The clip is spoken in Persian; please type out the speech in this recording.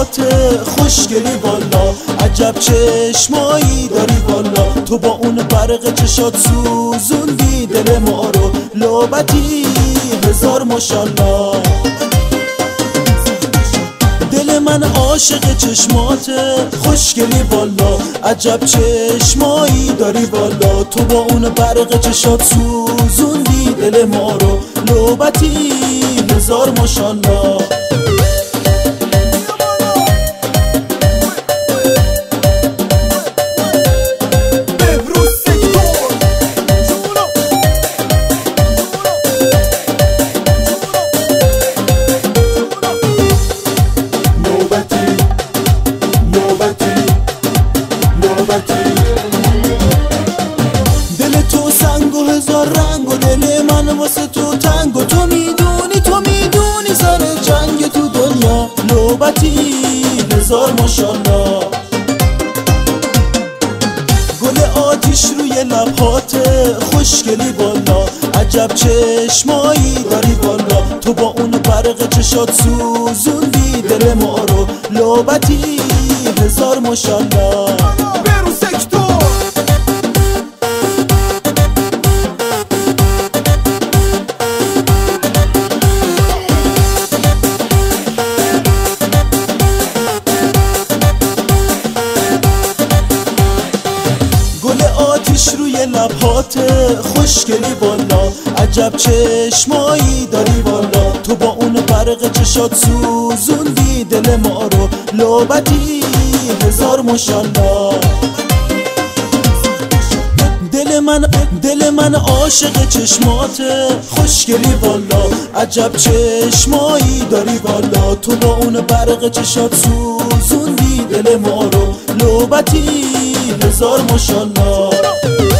لبات خوشگلی والا، عجب چشمایی داری والا. تو با اون برق چشات سوزوندی دل ما رو، لعبتی هزار ماشالله. دل من عاشق چشمات خوشگلی والا، عجب چشمایی داری والا. تو با اون برق چشات سوزوندی دل ما رو، لعبتی هزار ماشالله. دل تو سنگ و هزار رنگ و دل من واسه تو تنگ و تو میدونی سر جنگ تو دنیا، لعبتی هزار ماشالله. گل آتیش روی لبات خوشگلی والا، عجب چشمایی داری والا. تو با اون برق چشات سوزوندی دل ما رو، لعبتی هزار ماشالله. آتیش روی لبات خوشگلی والا، عجب چشمایی داری والا. تو با اون برق چشات سوزوندی دل ما رو، لعبتی هزار ماشالله. دل من عاشق چشمات خوشگلی والا، عجب چشمایی داری والا. تو با اون برق چشات سوزوندی دل ما رو، لعبتی هزار ماشالله.